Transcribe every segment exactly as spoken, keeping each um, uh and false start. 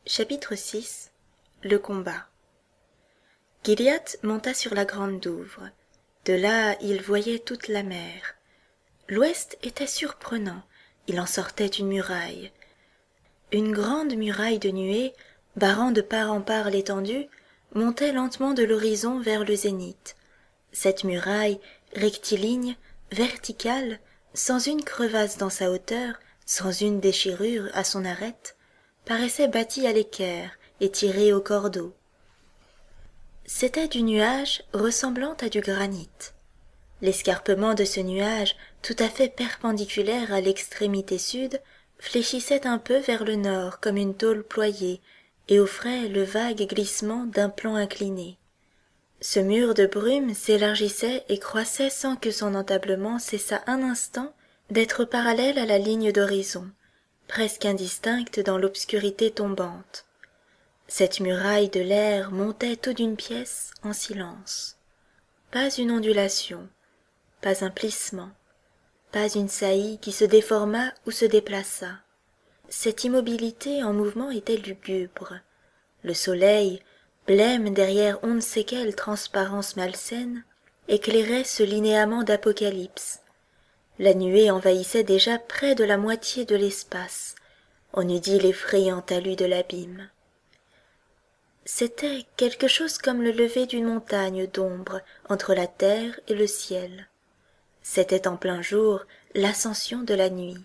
Chapitre six. Le combat. Gilliatt monta sur la grande Douvre. De là, il voyait toute la mer. L'ouest était surprenant, il en sortait une muraille. Une grande muraille de nuées, barrant de part en part l'étendue, montait lentement de l'horizon vers le zénith. Cette muraille, rectiligne, verticale, sans une crevasse dans sa hauteur, sans une déchirure à son arête, paraissait bâtie à l'équerre et tirée au cordeau. C'était du nuage ressemblant à du granit. L'escarpement de ce nuage, tout à fait perpendiculaire à l'extrémité sud, fléchissait un peu vers le nord comme une tôle ployée et offrait le vague glissement d'un plan incliné. Ce mur de brume s'élargissait et croissait sans que son entablement cessât un instant d'être parallèle à la ligne d'horizon, presque indistincte dans l'obscurité tombante. Cette muraille de l'air montait tout d'une pièce en silence. Pas une ondulation, pas un plissement, pas une saillie qui se déforma ou se déplaça. Cette immobilité en mouvement était lugubre. Le soleil, blême derrière on ne sait quelle transparence malsaine, éclairait ce linéament d'apocalypse. La nuée envahissait déjà près de la moitié de l'espace. On eût dit l'effrayant talus de l'abîme. C'était quelque chose comme le lever d'une montagne d'ombre entre la terre et le ciel. C'était en plein jour l'ascension de la nuit.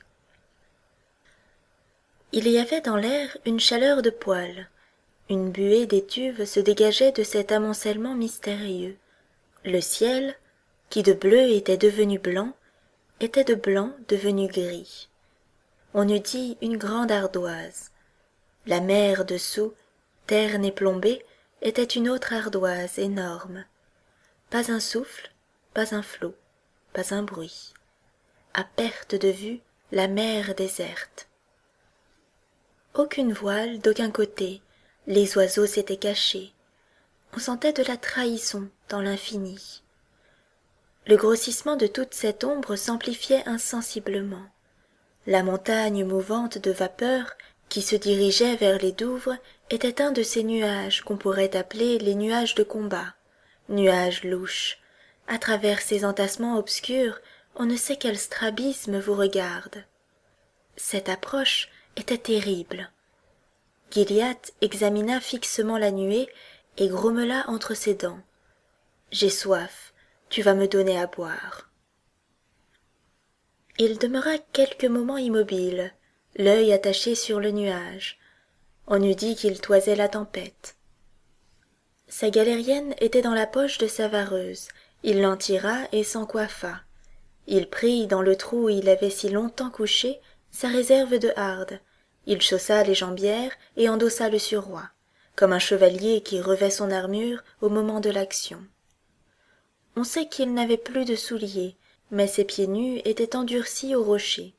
Il y avait dans l'air une chaleur de poêle. Une buée d'étuve se dégageait de cet amoncellement mystérieux. Le ciel, qui de bleu était devenu blanc, était de blanc devenu gris. On eût dit une grande ardoise. La mer dessous, terne et plombée, était une autre ardoise énorme. Pas un souffle, pas un flot, pas un bruit. À perte de vue, la mer déserte. Aucune voile d'aucun côté, les oiseaux s'étaient cachés. On sentait de la trahison dans l'infini. Le grossissement de toute cette ombre s'amplifiait insensiblement. La montagne mouvante de vapeur qui se dirigeait vers les Douvres était un de ces nuages qu'on pourrait appeler les nuages de combat, nuages louches. À travers ces entassements obscurs, on ne sait quel strabisme vous regarde. Cette approche était terrible. Gilliatt examina fixement la nuée et grommela entre ses dents. « J'ai soif, tu vas me donner à boire. » Il demeura quelques moments immobile, l'œil attaché sur le nuage. On eût dit qu'il toisait la tempête. Sa galérienne était dans la poche de sa vareuse. Il l'en tira et s'en coiffa. Il prit, dans le trou où il avait si longtemps couché, sa réserve de hardes. Il chaussa les jambières et endossa le suroît, comme un chevalier qui revêt son armure au moment de l'action. On sait qu'il n'avait plus de souliers, mais ses pieds nus étaient endurcis au rocher.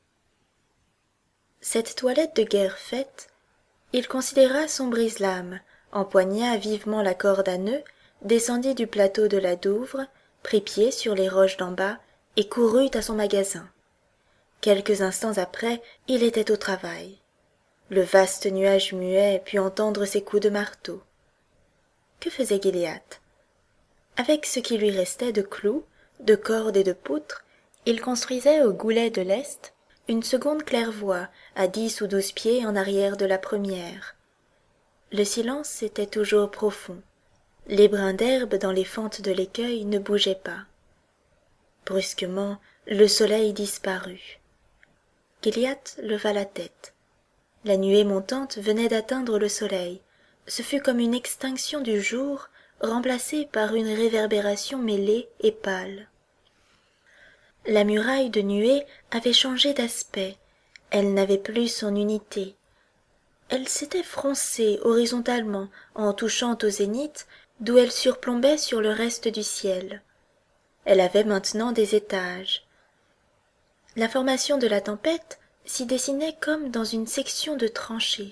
Cette toilette de guerre faite, il considéra son brise-lames, empoigna vivement la corde à nœuds, descendit du plateau de la Douvre, prit pied sur les roches d'en bas et courut à son magasin. Quelques instants après, il était au travail. Le vaste nuage muet put entendre ses coups de marteau. Que faisait Gilliatt? Avec ce qui lui restait de clous, de cordes et de poutres, il construisait au goulet de l'Est une seconde claire-voie à dix ou douze pieds en arrière de la première. Le silence était toujours profond. Les brins d'herbe dans les fentes de l'écueil ne bougeaient pas. Brusquement, le soleil disparut. Gilliatt leva la tête. La nuée montante venait d'atteindre le soleil. Ce fut comme une extinction du jour, remplacée par une réverbération mêlée et pâle. La muraille de nuée avait changé d'aspect. Elle n'avait plus son unité. Elle s'était froncée horizontalement en touchant au zénith, d'où elle surplombait sur le reste du ciel. Elle avait maintenant des étages. La formation de la tempête s'y dessinait comme dans une section de tranchée.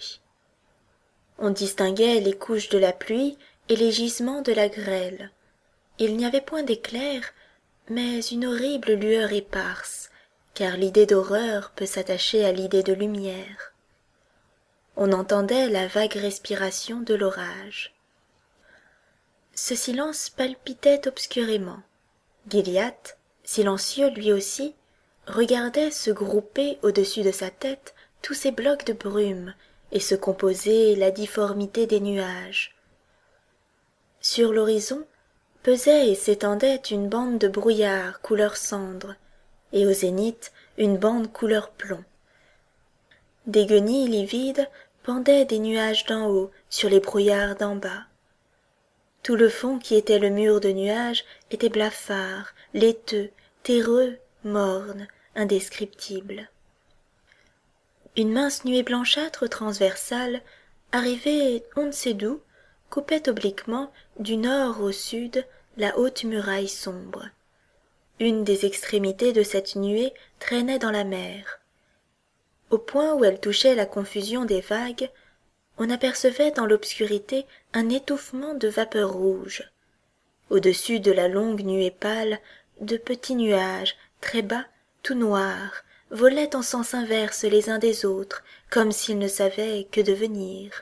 On distinguait les couches de la pluie et les gisements de la grêle. Il n'y avait point d'éclair, mais une horrible lueur éparse, car l'idée d'horreur peut s'attacher à l'idée de lumière. on entendait la vague respiration de l'orage. Ce silence palpitait obscurément. Gilliatt, silencieux lui aussi, regardait se grouper au-dessus de sa tête tous ces blocs de brume et se composer la difformité des nuages. Sur l'horizon pesait et s'étendait une bande de brouillard couleur cendre, et au zénith une bande couleur plomb. Des guenilles livides pendaient des nuages d'en haut sur les brouillards d'en bas. Tout le fond qui était le mur de nuages était blafard, laiteux, terreux, morne, indescriptible. Une mince nuée blanchâtre transversale, arrivée on ne sait d'où, coupait obliquement du nord au sud la haute muraille sombre. Une des extrémités de cette nuée traînait dans la mer. Au point où elle touchait la confusion des vagues, on apercevait dans l'obscurité un étouffement de vapeurs rouges. Au-dessus de la longue nuée pâle, de petits nuages, très bas, tout noirs, volaient en sens inverse les uns des autres, comme s'ils ne savaient que devenir.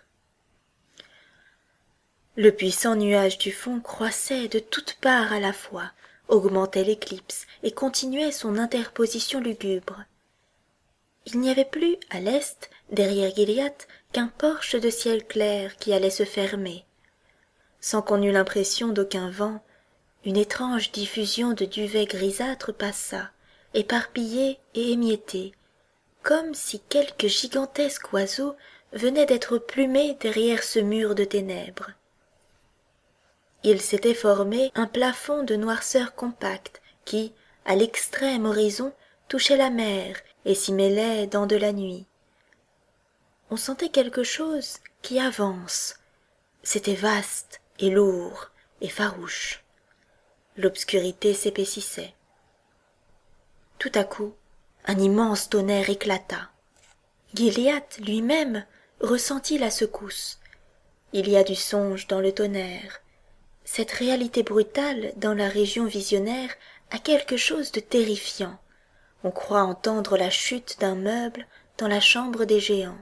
Le puissant nuage du fond croissait de toutes parts à la fois, augmentait l'éclipse et continuait son interposition lugubre. Il n'y avait plus, à l'est, derrière Gilliatt, qu'un porche de ciel clair qui allait se fermer. Sans qu'on eût l'impression d'aucun vent, une étrange diffusion de duvet grisâtre passa, éparpillée et émiettée, comme si quelque gigantesque oiseau venait d'être plumé derrière ce mur de ténèbres. Il s'était formé un plafond de noirceur compacte qui, à l'extrême horizon, touchait la mer et s'y mêlait dans de la nuit. On sentait quelque chose qui avance. C'était vaste et lourd et farouche. L'obscurité s'épaississait. Tout à coup, un immense tonnerre éclata. Gilliatt lui-même ressentit la secousse. Il y a du songe dans le tonnerre. Cette réalité brutale dans la région visionnaire a quelque chose de terrifiant. On croit entendre la chute d'un meuble dans la chambre des géants.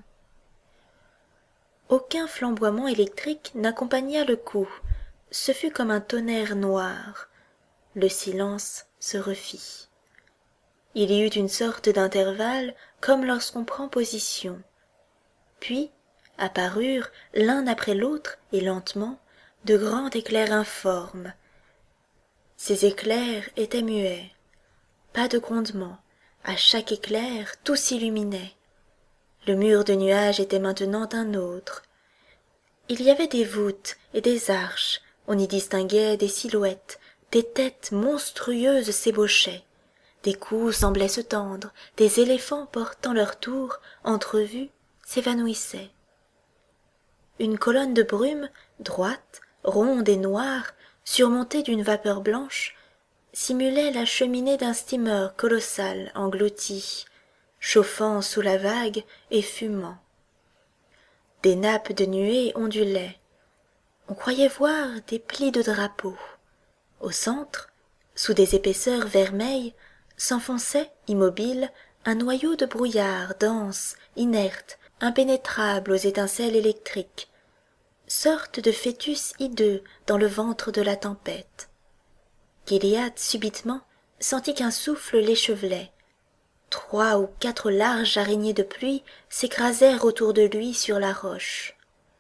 Aucun flamboiement électrique n'accompagna le coup. Ce fut comme un tonnerre noir. Le silence se refit. Il y eut une sorte d'intervalle comme lorsqu'on prend position. Puis apparurent, l'un après l'autre et lentement, de grands éclairs informes. Ces éclairs étaient muets. Pas de grondement. À chaque éclair, tout s'illuminait. Le mur de nuages était maintenant un autre. Il y avait des voûtes et des arches, on y distinguait des silhouettes, des têtes monstrueuses s'ébauchaient. Des cous semblaient se tendre, des éléphants portant leur tour, entrevus, s'évanouissaient. Une colonne de brume, droite, ronde et noire, surmontée d'une vapeur blanche, simulait la cheminée d'un steamer colossal englouti, chauffant sous la vague et fumant. Des nappes de nuées ondulaient. On croyait voir des plis de drapeaux. Au centre, sous des épaisseurs vermeilles, s'enfonçait, immobile, un noyau de brouillard dense, inerte, impénétrable aux étincelles électriques, sorte de fœtus hideux dans le ventre de la tempête. Gilliatt subitement sentit qu'un souffle l'échevelait. Trois ou quatre larges araignées de pluie s'écrasèrent autour de lui sur la roche.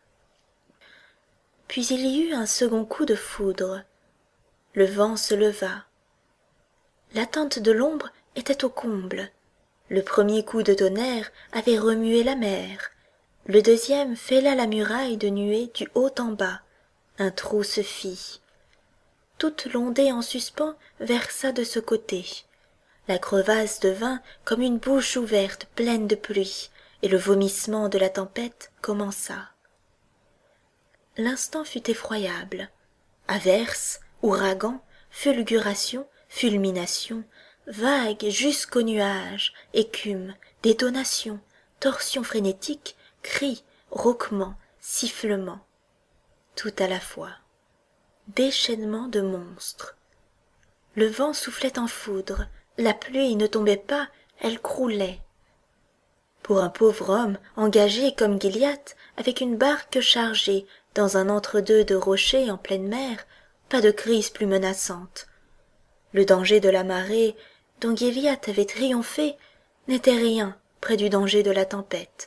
Puis il y eut un second coup de foudre. Le vent se leva. L'attente de l'ombre était au comble. Le premier coup de tonnerre avait remué la mer. Le deuxième fêla la muraille de nuée du haut en bas. Un trou se fit. Toute l'ondée en suspens versa de ce côté. La crevasse devint comme une bouche ouverte pleine de pluie, et le vomissement de la tempête commença. L'instant fut effroyable. Averse, ouragan, fulguration, fulmination, vagues jusqu'aux nuages, écume, détonation, torsion frénétique, cris, rauquements, sifflements. Tout à la fois. Déchaînement de monstres. Le vent soufflait en foudre, la pluie ne tombait pas, elle croulait. Pour un pauvre homme engagé comme Gilliatt, avec une barque chargée, dans un entre-deux de rochers en pleine mer, pas de crise plus menaçante. Le danger de la marée, dont Gilliatt avait triomphé, n'était rien près du danger de la tempête.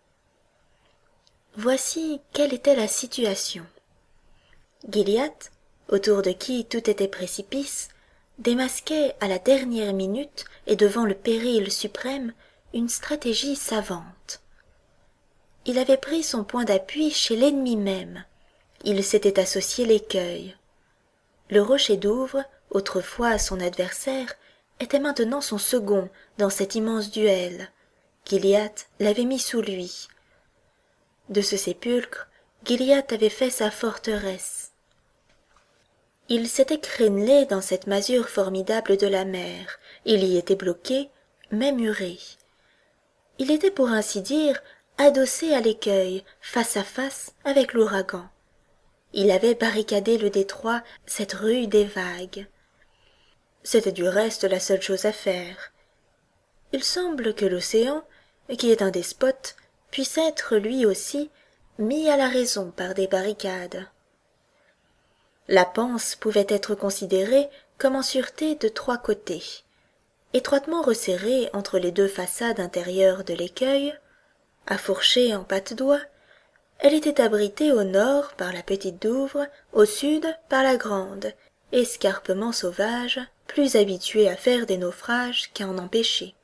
Voici quelle était la situation. Gilliatt, autour de qui tout était précipice, démasquait à la dernière minute et devant le péril suprême une stratégie savante. Il avait pris son point d'appui chez l'ennemi même. Il s'était associé l'écueil. Le rocher Douvre, autrefois son adversaire, était maintenant son second dans cet immense duel. Gilliatt l'avait mis sous lui. De ce sépulcre, Gilliatt avait fait sa forteresse. Il s'était crénelé dans cette masure formidable de la mer, il y était bloqué, mais muré. Il était pour ainsi dire adossé à l'écueil, face à face avec l'ouragan. Il avait barricadé le détroit, cette rue des vagues. C'était du reste la seule chose à faire. Il semble que l'océan, qui est un despote, puisse être lui aussi mis à la raison par des barricades. La panse pouvait être considérée comme en sûreté de trois côtés. Étroitement resserrée entre les deux façades intérieures de l'écueil, affourchée en pattes d'oie, elle était abritée au nord par la petite Douvre, au sud par la grande, escarpement sauvage, plus habitué à faire des naufrages qu'à en empêcher.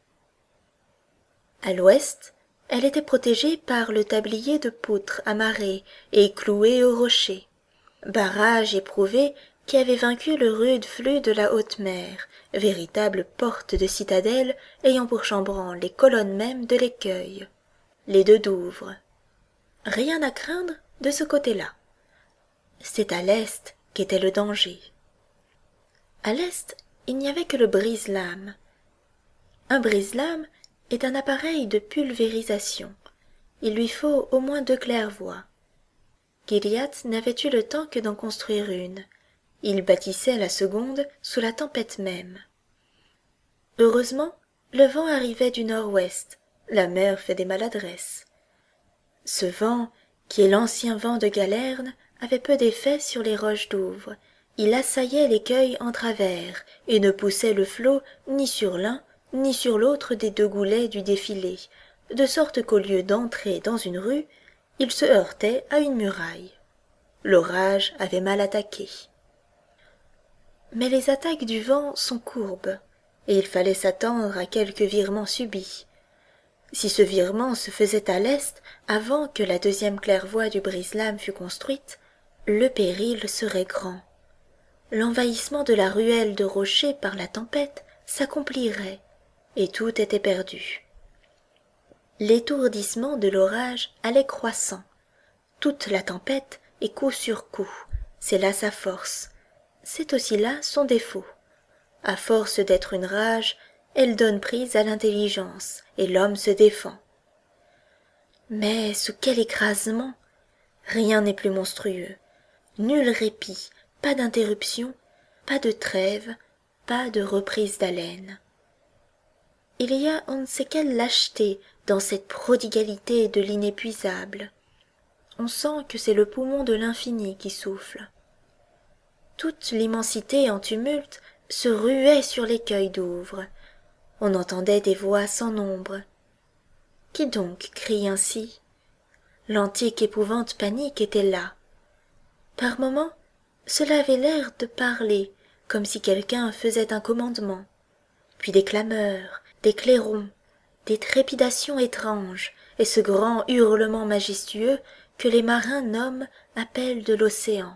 À l'ouest, elle était protégée par le tablier de poutres amarrées et clouées au rocher, barrage éprouvé qui avait vaincu le rude flux de la haute mer, véritable porte de citadelle ayant pour chambranle les colonnes mêmes de l'écueil, les deux Douvres. Rien à craindre de ce côté-là. C'est à l'est qu'était le danger. À l'est, il n'y avait que le brise-lames. Un brise-lames est un appareil de pulvérisation. Il lui faut au moins deux claires-voies. Gilliatt n'avait eu le temps que d'en construire une. Il bâtissait la seconde sous la tempête même. Heureusement, le vent arrivait du nord-ouest. La mer fait des maladresses. Ce vent, qui est l'ancien vent de Galerne, avait peu d'effet sur les roches Douvres. Il assaillait l'écueil en travers et ne poussait le flot ni sur l'un ni sur l'autre des deux goulets du défilé, de sorte qu'au lieu d'entrer dans une rue, il se heurtait à une muraille. L'orage avait mal attaqué. Mais les attaques du vent sont courbes, et il fallait s'attendre à quelque virement subit. Si ce virement se faisait à l'est avant que la deuxième claire-voie du brise-lames fût construite, le péril serait grand. L'envahissement de la ruelle de rochers par la tempête s'accomplirait, et tout était perdu. L'étourdissement de l'orage allait croissant. Toute la tempête est coup sur coup, c'est là sa force, c'est aussi là son défaut. À force d'être une rage, elle donne prise à l'intelligence, et l'homme se défend. Mais sous quel écrasement! Rien n'est plus monstrueux. Nul répit, pas d'interruption, pas de trêve, pas de reprise d'haleine. Il y a on ne sait quelle lâcheté dans cette prodigalité de l'inépuisable. On sent que c'est le poumon de l'infini qui souffle. Toute l'immensité en tumulte se ruait sur l'écueil Douvre. On entendait des voix sans nombre. Qui donc crie ainsi? L'antique épouvante panique était là. Par moments, cela avait l'air de parler, comme si quelqu'un faisait un commandement. Puis des clameurs, des clairons, des trépidations étranges, et ce grand hurlement majestueux que les marins nomment appel de l'océan.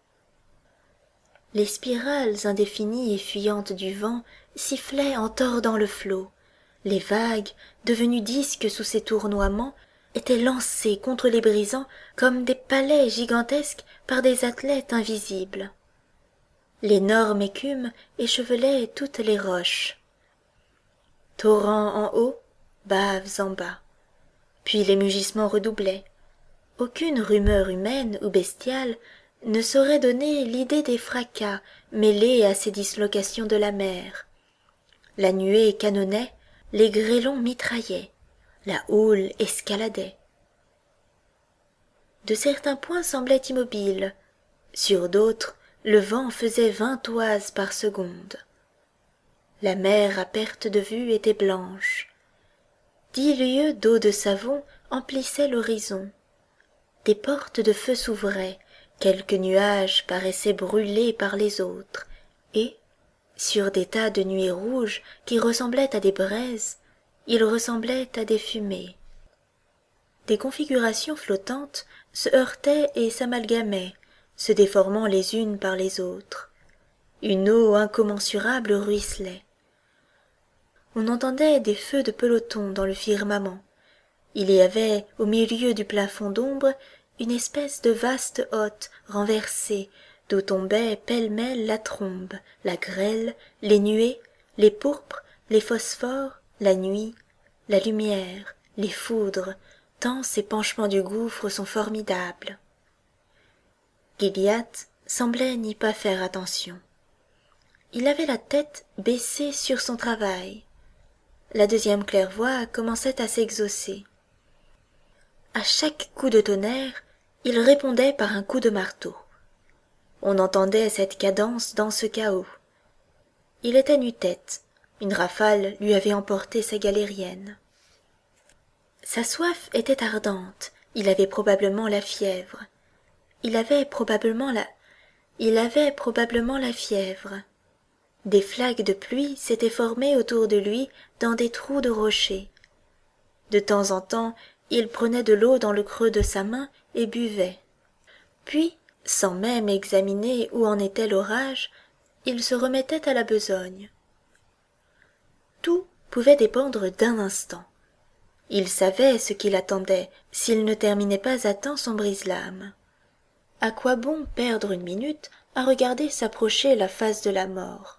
Les spirales indéfinies et fuyantes du vent sifflaient en tordant le flot. Les vagues, devenues disques sous ces tournoiements, étaient lancées contre les brisants comme des palais gigantesques par des athlètes invisibles. L'énorme écume échevelait toutes les roches. Torrents en haut, baves en bas. Puis les mugissements redoublaient. Aucune rumeur humaine ou bestiale ne saurait donner l'idée des fracas mêlés à ces dislocations de la mer. La nuée canonnait, les grêlons mitraillaient. La houle escaladait. De certains points semblaient immobiles, sur d'autres, le vent faisait vingt toises par seconde. La mer à perte de vue était blanche. Dix lieues d'eau de savon emplissaient l'horizon. Des portes de feu s'ouvraient, quelques nuages paraissaient brûlés par les autres, et, sur des tas de nuées rouges qui ressemblaient à des braises, ils ressemblaient à des fumées. Des configurations flottantes se heurtaient et s'amalgamaient, se déformant les unes par les autres. Une eau incommensurable ruisselait. On entendait des feux de peloton dans le firmament. Il y avait, au milieu du plafond d'ombre, une espèce de vaste hotte renversée, d'où tombait pêle-mêle la trombe, la grêle, les nuées, les pourpres, les phosphores, la nuit, la lumière, les foudres, tant ces penchements du gouffre sont formidables. Gilliatt semblait n'y pas faire attention. Il avait la tête baissée sur son travail. La deuxième claire-voie commençait à s'exaucer. À chaque coup de tonnerre, il répondait par un coup de marteau. On entendait cette cadence dans ce chaos. Il était nu-tête. Une rafale lui avait emporté sa galérienne. Sa soif était ardente. Il avait probablement la fièvre. Il avait probablement la... Il avait probablement la fièvre. Des flaques de pluie s'étaient formées autour de lui dans des trous de rochers. De temps en temps, il prenait de l'eau dans le creux de sa main et buvait. Puis, sans même examiner où en était l'orage, il se remettait à la besogne. Tout pouvait dépendre d'un instant. Il savait ce qui l'attendait s'il ne terminait pas à temps son brise-lames. À quoi bon perdre une minute à regarder s'approcher la face de la mort?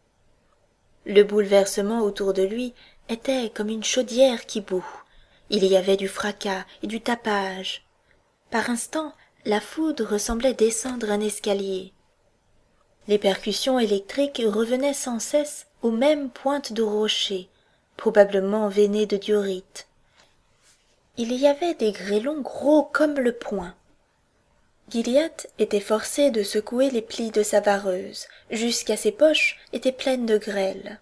Le bouleversement autour de lui était comme une chaudière qui bout. Il y avait du fracas et du tapage. Par instants, la foudre ressemblait descendre un escalier. Les percussions électriques revenaient sans cesse aux mêmes pointes de rochers, probablement veinées de diorite. Il y avait des grêlons gros comme le poing. Gilliatt était forcé de secouer les plis de sa vareuse, jusqu'à ses poches étaient pleines de grêle.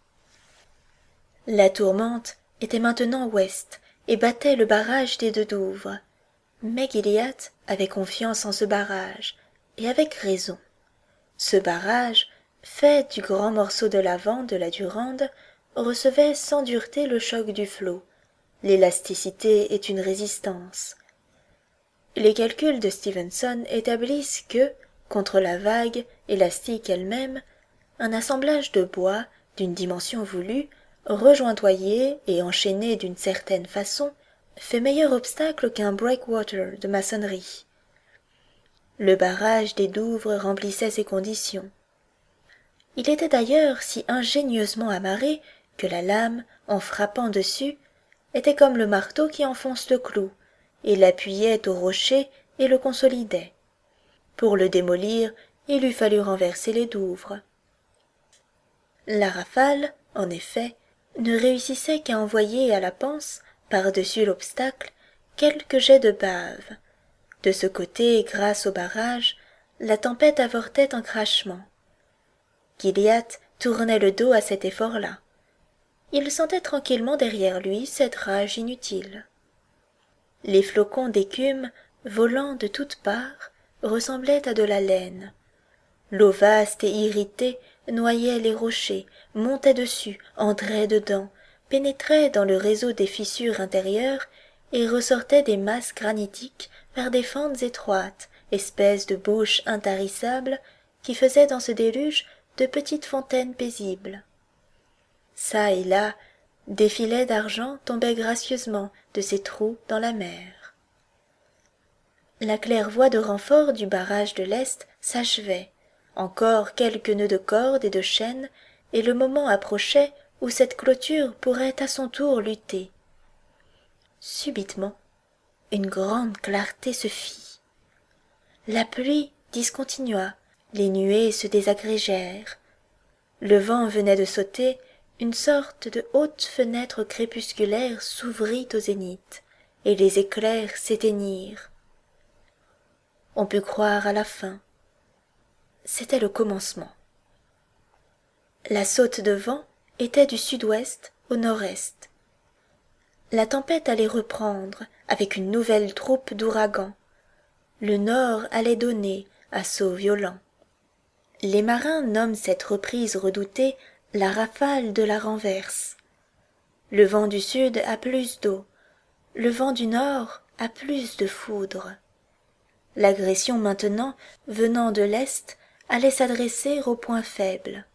La tourmente était maintenant ouest et battait le barrage des deux Douvres. Mais Gilliatt avait confiance en ce barrage, et avec raison. Ce barrage, fait du grand morceau de l'avant de la Durande, recevait sans dureté le choc du flot. L'élasticité est une résistance. Les calculs de Stevenson établissent que, contre la vague, élastique elle-même, un assemblage de bois, d'une dimension voulue, rejointoyé et enchaîné d'une certaine façon, fait meilleur obstacle qu'un breakwater de maçonnerie. Le barrage des Douvres remplissait ces conditions. Il était d'ailleurs si ingénieusement amarré que la lame, en frappant dessus, était comme le marteau qui enfonce le clou, et l'appuyait au rocher et le consolidait. Pour le démolir, il eût fallu renverser les Douvres. La rafale, en effet, ne réussissait qu'à envoyer à la panse, par-dessus l'obstacle, quelques jets de bave. De ce côté, grâce au barrage, la tempête avortait en crachements. Gilliatt tournait le dos à cet effort-là. Il sentait tranquillement derrière lui cette rage inutile. Les flocons d'écume, volant de toutes parts, ressemblaient à de la laine. L'eau vaste et irritée noyait les rochers, montait dessus, entrait dedans, pénétrait dans le réseau des fissures intérieures et ressortait des masses granitiques par des fentes étroites, espèces de bouches intarissables qui faisaient dans ce déluge de petites fontaines paisibles. Çà et là, des filets d'argent tombaient gracieusement de ces trous dans la mer. La claire-voie de renfort du barrage de l'Est s'achevait. Encore quelques nœuds de cordes et de chaînes, et le moment approchait où cette clôture pourrait à son tour lutter. Subitement, une grande clarté se fit. La pluie discontinua, les nuées se désagrégèrent. Le vent venait de sauter, une sorte de haute fenêtre crépusculaire s'ouvrit au zénith, et les éclairs s'éteignirent. On put croire à la fin. C'était le commencement. La saute de vent était du sud-ouest au nord-est. La tempête allait reprendre avec une nouvelle troupe d'ouragans. Le nord allait donner assaut violent. Les marins nomment cette reprise redoutée la rafale de la renverse. Le vent du sud a plus d'eau, le vent du nord a plus de foudre. L'agression maintenant, venant de l'est, allait s'adresser au point faible.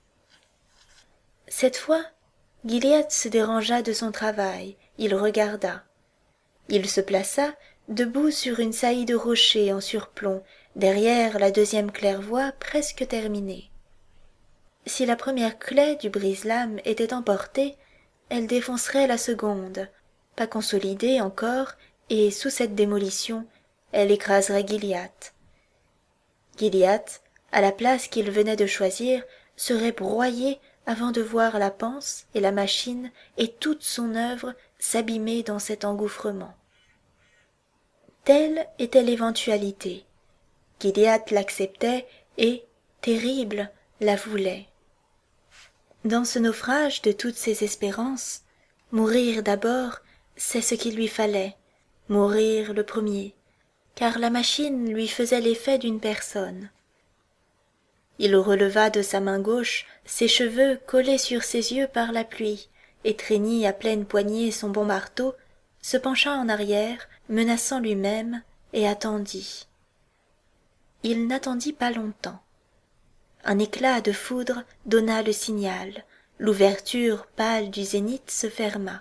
Cette fois, Gilliatt se dérangea de son travail, il regarda. Il se plaça, debout sur une saillie de rocher en surplomb, derrière la deuxième claire-voie presque terminée. Si la première claie du brise-lames était emportée, elle défoncerait la seconde, pas consolidée encore, et sous cette démolition, elle écraserait Gilliatt. Gilliatt, à la place qu'il venait de choisir, serait broyé avant de voir la panse et la machine et toute son œuvre s'abîmer dans cet engouffrement. Telle était l'éventualité. Gilliatt l'acceptait et, terrible, la voulait. Dans ce naufrage de toutes ses espérances, mourir d'abord, c'est ce qu'il lui fallait, mourir le premier, car la machine lui faisait l'effet d'une personne. Il releva de sa main gauche ses cheveux collés sur ses yeux par la pluie, étreignit à pleine poignée son bon marteau, se pencha en arrière, menaçant lui-même, et attendit. Il n'attendit pas longtemps. Un éclat de foudre donna le signal, l'ouverture pâle du zénith se ferma.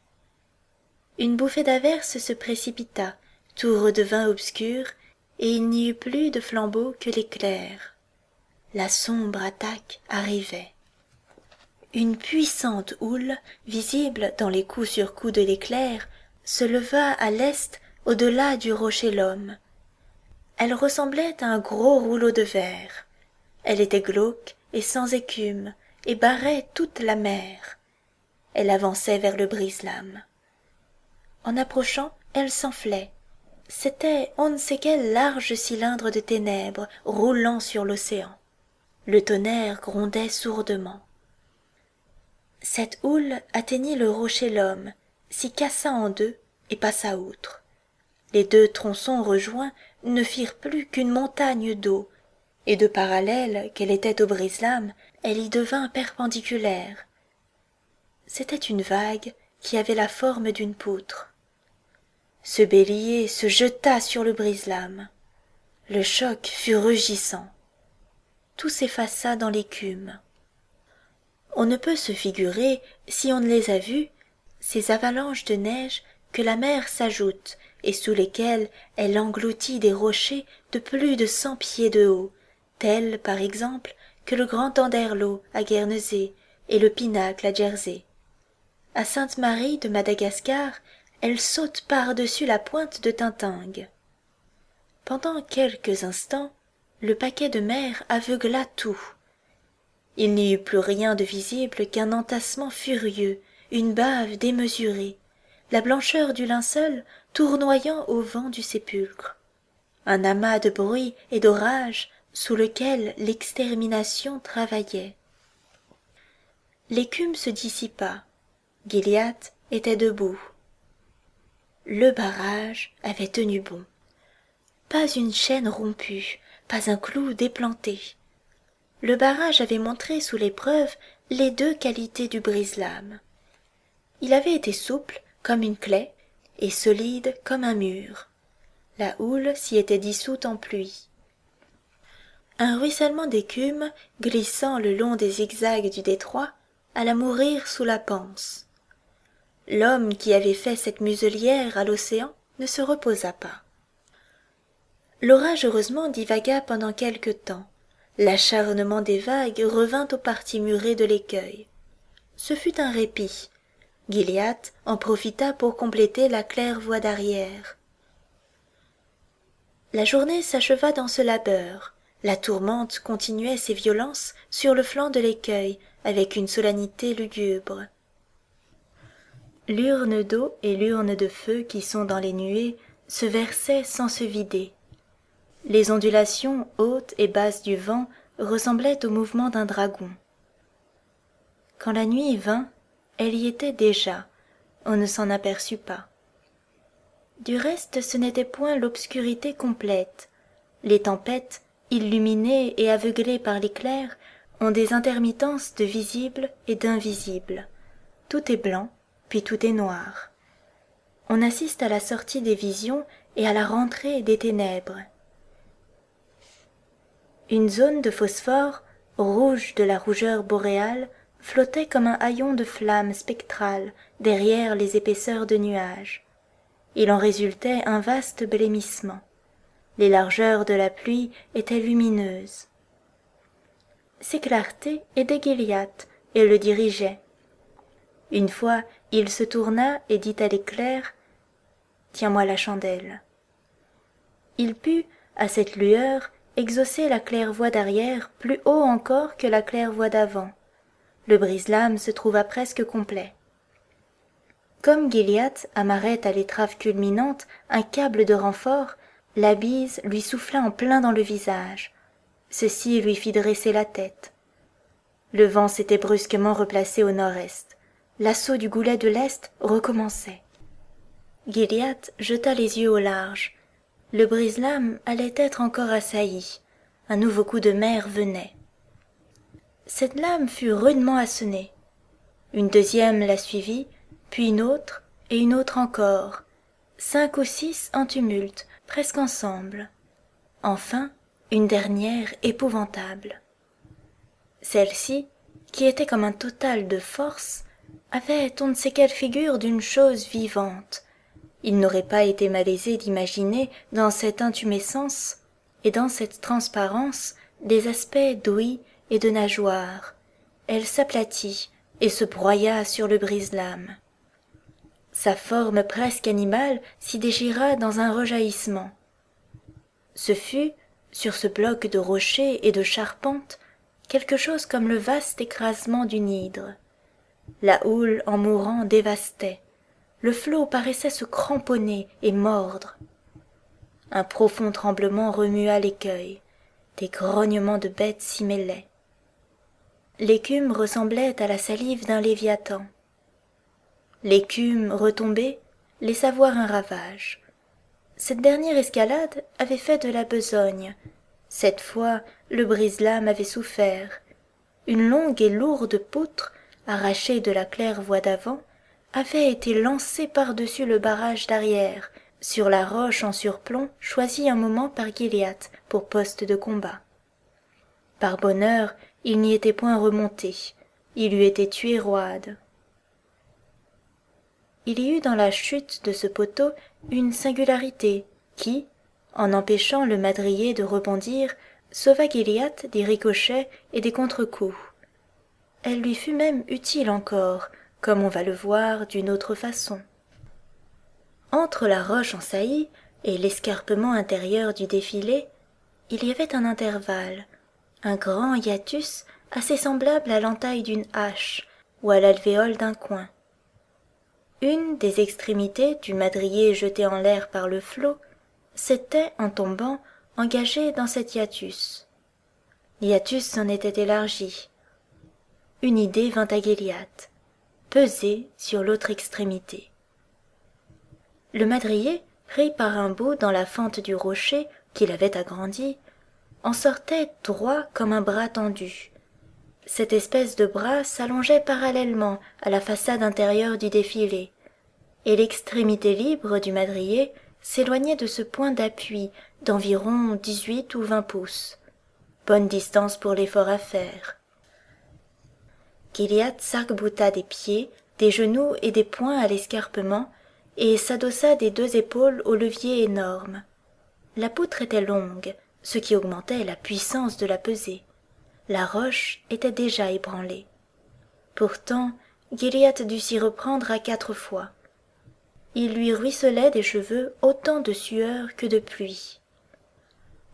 Une bouffée d'averse se précipita, tout redevint obscur, et il n'y eut plus de flambeau que l'éclair. La sombre attaque arrivait. Une puissante houle, visible dans les coups sur coups de l'éclair, se leva à l'est au-delà du rocher L'Homme. Elle ressemblait à un gros rouleau de verre. Elle était glauque et sans écume, et barrait toute la mer. Elle avançait vers le brise-lames. En approchant, elle s'enflait. C'était on ne sait quel large cylindre de ténèbres roulant sur l'océan. Le tonnerre grondait sourdement. Cette houle atteignit le rocher L'Homme, s'y cassa en deux et passa outre. Les deux tronçons rejoints ne firent plus qu'une montagne d'eau, et de parallèle qu'elle était au brise-lames, elle y devint perpendiculaire. C'était une vague qui avait la forme d'une poutre. Ce bélier se jeta sur le brise-lames. Le choc fut rugissant. Tout s'effaça dans l'écume. On ne peut se figurer, si on ne les a vues, ces avalanches de neige que la mer s'ajoute et sous lesquelles elle engloutit des rochers de plus de cent pieds de haut, tels, par exemple, que le Grand Anderlo à Guernesey et le Pinacle à Jersey. À Sainte-Marie de Madagascar, elle saute par-dessus la pointe de Tintingue. Pendant quelques instants, le paquet de mer aveugla tout. Il n'y eut plus rien de visible qu'un entassement furieux, une bave démesurée, la blancheur du linceul tournoyant au vent du sépulcre. Un amas de bruit et d'orage sous lequel l'extermination travaillait. L'écume se dissipa. Gilliatt était debout. Le barrage avait tenu bon. Pas une chaîne rompue, pas un clou déplanté. Le barrage avait montré sous l'épreuve les deux qualités du brise-lames. Il avait été souple comme une claie et solide comme un mur. La houle s'y était dissoute en pluie. Un ruissellement d'écume, glissant le long des zigzags du détroit, alla mourir sous la panse. L'homme qui avait fait cette muselière à l'océan ne se reposa pas. L'orage heureusement divagua pendant quelque temps. L'acharnement des vagues revint aux parties murées de l'écueil. Ce fut un répit. Gilliatt en profita pour compléter la claire-voie d'arrière. La journée s'acheva dans ce labeur. La tourmente continuait ses violences sur le flanc de l'écueil avec une solennité lugubre. L'urne d'eau et l'urne de feu qui sont dans les nuées se versaient sans se vider. Les ondulations hautes et basses du vent ressemblaient au mouvement d'un dragon. Quand la nuit vint, elle y était déjà, on ne s'en aperçut pas. Du reste, ce n'était point l'obscurité complète. Les tempêtes, illuminées et aveuglées par l'éclair, ont des intermittences de visible et d'invisible. Tout est blanc, puis tout est noir. On assiste à la sortie des visions et à la rentrée des ténèbres. Une zone de phosphore, rouge de la rougeur boréale, flottait comme un haillon de flamme spectrale derrière les épaisseurs de nuages. Il en résultait un vaste blêmissement. Les largeurs de la pluie étaient lumineuses. Ces clartés aidaient Gilliatt et le dirigeaient. Une fois, il se tourna et dit à l'éclair « Tiens-moi la chandelle ». Il put, à cette lueur, exaucer la claire-voie d'arrière plus haut encore que la claire-voie d'avant. Le brise-lames se trouva presque complet. Comme Gilliatt amarrait à l'étrave culminante un câble de renfort, la bise lui souffla en plein dans le visage. Ceci lui fit dresser la tête. Le vent s'était brusquement replacé au nord-est. L'assaut du goulet de l'est recommençait. Gilliatt jeta les yeux au large. Le brise-lames allait être encore assailli. Un nouveau coup de mer venait. Cette lame fut rudement assenée. Une deuxième la suivit, puis une autre, et une autre encore. Cinq ou six en tumulte, presque ensemble. Enfin, une dernière épouvantable. Celle-ci, qui était comme un total de force, avait on ne sait quelle figure d'une chose vivante. Il n'aurait pas été malaisé d'imaginer dans cette intumescence et dans cette transparence des aspects d'ouïe et de nageoires. Elle s'aplatit et se broya sur le brise-lames. Sa forme presque animale s'y déchira dans un rejaillissement. Ce fut, sur ce bloc de rochers et de charpente, quelque chose comme le vaste écrasement d'une hydre. La houle en mourant dévastait. Le flot paraissait se cramponner et mordre. Un profond tremblement remua l'écueil. Des grognements de bêtes s'y mêlaient. L'écume ressemblait à la salive d'un léviathan. L'écume retombée laissa voir un ravage. Cette dernière escalade avait fait de la besogne. Cette fois, le brise-lames avait souffert. Une longue et lourde poutre, arrachée de la claire-voie d'avant, avait été lancée par-dessus le barrage d'arrière, sur la roche en surplomb choisie un moment par Gilliatt pour poste de combat. Par bonheur, il n'y était point remonté. Il eût été tué roide. Il y eut dans la chute de ce poteau une singularité qui, en empêchant le madrier de rebondir, sauva Gilliatt des ricochets et des contre-coups. Elle lui fut même utile encore, comme on va le voir d'une autre façon. Entre la roche en saillie et l'escarpement intérieur du défilé, il y avait un intervalle, un grand hiatus assez semblable à l'entaille d'une hache ou à l'alvéole d'un coin. Une des extrémités du madrier jeté en l'air par le flot s'était, en tombant, engagée dans cet hiatus. L'hiatus s'en était élargi. Une idée vint à Gilliatt, peser sur l'autre extrémité. Le madrier, pris par un bout dans la fente du rocher qu'il avait agrandi, en sortait droit comme un bras tendu. Cette espèce de bras s'allongeait parallèlement à la façade intérieure du défilé, et l'extrémité libre du madrier s'éloignait de ce point d'appui d'environ dix-huit ou vingt pouces. Bonne distance pour l'effort à faire. Gilliatt s'arc-bouta des pieds, des genoux et des poings à l'escarpement, et s'adossa des deux épaules au levier énorme. La poutre était longue, ce qui augmentait la puissance de la pesée. La roche était déjà ébranlée. Pourtant, Gilliatt dut s'y reprendre à quatre fois. Il lui ruisselait des cheveux autant de sueur que de pluie.